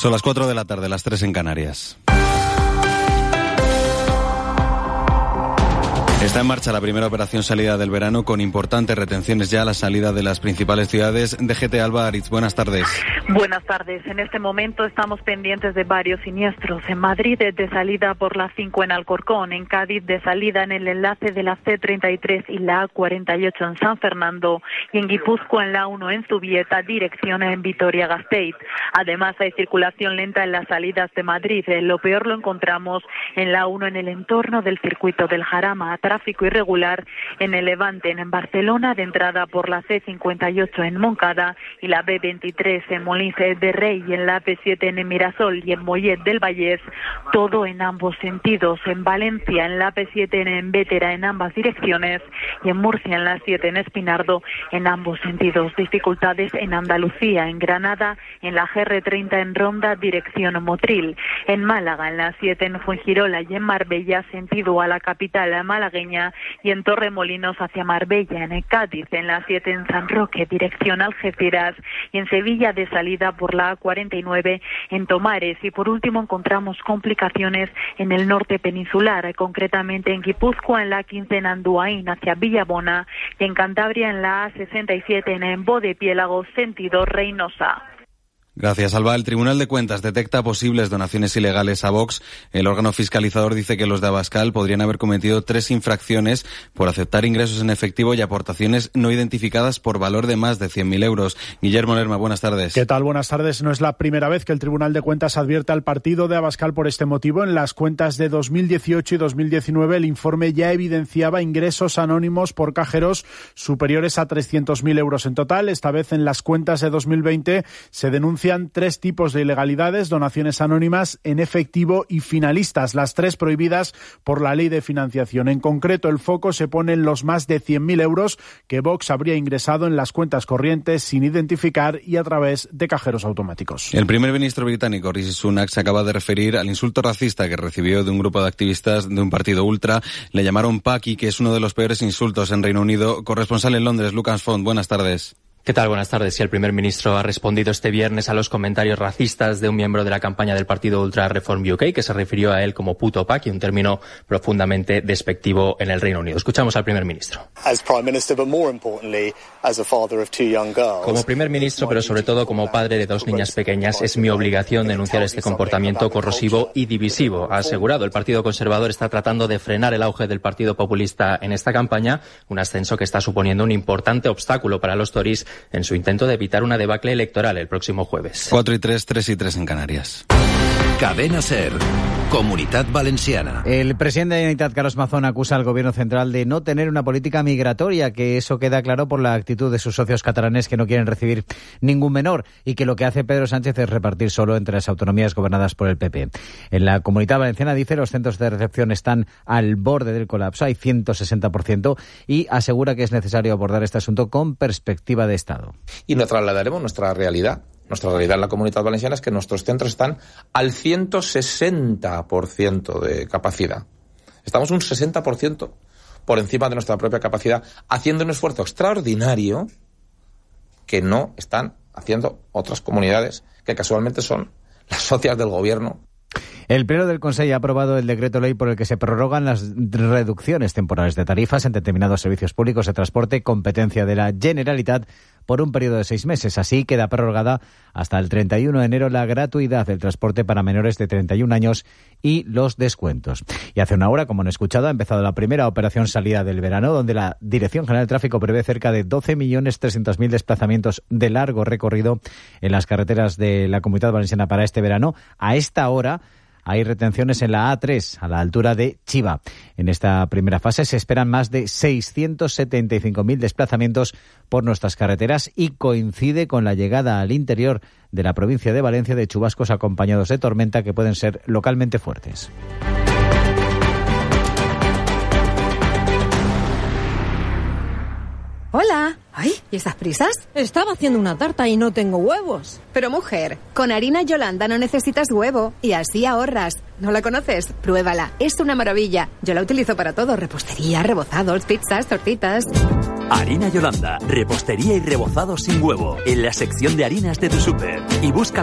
Son las 4 de la tarde, las 3 en Canarias. Está en marcha la primera operación salida del verano con importantes retenciones ya a la salida de las principales ciudades. DGT Alba Aritz, buenas tardes. Buenas tardes. En este momento estamos pendientes de varios siniestros. En Madrid, de salida por la 5 en Alcorcón. En Cádiz, de salida en el enlace de la C33 y la A48 en San Fernando. Y en Guipúzcoa, en la 1 en Zubieta, dirección en Vitoria-Gasteiz. Además, hay circulación lenta en las salidas de Madrid. Lo peor lo encontramos en la 1 en el entorno del circuito del Jarama. Tráfico irregular en el Levante, en Barcelona, de entrada por la C58 en Moncada y la B23 en Molins de Rey, y en la AP7 en Mirasol y en Mollet del Vallès, todo en ambos sentidos. En Valencia, en la AP7 en Bétera, en ambas direcciones, y en Murcia, en la 7 en Espinardo, en ambos sentidos. Dificultades en Andalucía, en Granada, en la GR30 en Ronda, dirección Motril. En Málaga, en la 7 en Fuengirola y en Marbella, sentido a la capital malagueña, y en Torremolinos hacia Marbella. En Cádiz, en la 7 en San Roque, dirección Algeciras, y en Sevilla, de salida por la A49 en Tomares. Y por último encontramos complicaciones en el norte peninsular, concretamente en Guipúzcoa, en la 15 en Anduaín hacia Villabona, y en Cantabria, en la A67 en Bodepiélago, sentido Reynosa. Gracias, Alba. El Tribunal de Cuentas detecta posibles donaciones ilegales a Vox. El órgano fiscalizador dice que los de Abascal podrían haber cometido 3 infracciones por aceptar ingresos en efectivo y aportaciones no identificadas por valor de más de 100.000 euros. Guillermo Lerma, buenas tardes. ¿Qué tal? Buenas tardes. No es la primera vez que el Tribunal de Cuentas advierte al partido de Abascal por este motivo. En las cuentas de 2018 y 2019 el informe ya evidenciaba ingresos anónimos por cajeros superiores a 300.000 euros en total. Esta vez en las cuentas de 2020 se denuncian 3 tipos de ilegalidades: donaciones anónimas, en efectivo y finalistas, las 3 prohibidas por la ley de financiación. En concreto, el foco se pone en los más de 100.000 euros que Vox habría ingresado en las cuentas corrientes sin identificar y a través de cajeros automáticos. El primer ministro británico, Rishi Sunak, se acaba de referir al insulto racista que recibió de un grupo de activistas de un partido ultra. Le llamaron Paki, que es uno de los peores insultos en Reino Unido. Corresponsal en Londres, Lucas Font, buenas tardes. ¿Qué tal? Buenas tardes. Sí, el primer ministro ha respondido este viernes a los comentarios racistas de un miembro de la campaña del partido Ultra Reform UK, que se refirió a él como puto paqui, un término profundamente despectivo en el Reino Unido. Escuchamos al primer ministro. Como primer ministro, pero sobre todo como padre de 2 niñas pequeñas, es mi obligación denunciar este comportamiento corrosivo y divisivo, ha asegurado. El Partido Conservador está tratando de frenar el auge del Partido Populista en esta campaña, un ascenso que está suponiendo un importante obstáculo para los Tories en su intento de evitar una debacle electoral el próximo jueves. 4 y 3, 3 y 3 en Canarias. Cadena SER, Comunitat Valenciana. El presidente de la Generalitat, Carlos Mazón, acusa al gobierno central de no tener una política migratoria, que eso queda claro por la actitud de sus socios catalanes, que no quieren recibir ningún menor, y que lo que hace Pedro Sánchez es repartir solo entre las autonomías gobernadas por el PP. En la Comunitat Valenciana, dice, los centros de recepción están al borde del colapso, hay 160%, y asegura que es necesario abordar este asunto con perspectiva de Estado. Y nos trasladaremos nuestra realidad. Nuestra realidad en la Comunitat Valenciana es que nuestros centros están al 160% de capacidad. Estamos un 60% por encima de nuestra propia capacidad, haciendo un esfuerzo extraordinario que no están haciendo otras comunidades que casualmente son las socias del gobierno. El Pleno del Consejo ha aprobado el decreto ley por el que se prorrogan las reducciones temporales de tarifas en determinados servicios públicos de transporte, competencia de la Generalitat, por un periodo de 6 meses. Así queda prorrogada hasta el 31 de enero la gratuidad del transporte para menores de 31 años y los descuentos. Y hace una hora, como han escuchado, ha empezado la primera operación salida del verano, donde la Dirección General de Tráfico prevé cerca de 12.300.000 desplazamientos de largo recorrido en las carreteras de la Comunitat Valenciana para este verano. A esta hora hay retenciones en la A3, a la altura de Chiva. En esta primera fase se esperan más de 675.000 desplazamientos por nuestras carreteras y coincide con la llegada al interior de la provincia de Valencia de chubascos acompañados de tormenta que pueden ser localmente fuertes. Hola. Ay, ¿y estas prisas? Estaba haciendo una tarta y no tengo huevos. Pero mujer, con harina Yolanda no necesitas huevo y así ahorras. ¿No la conoces? Pruébala, es una maravilla. Yo la utilizo para todo, repostería, rebozados, pizzas, tortitas. Harina Yolanda, repostería y rebozados sin huevo, en la sección de harinas de tu súper. Y busca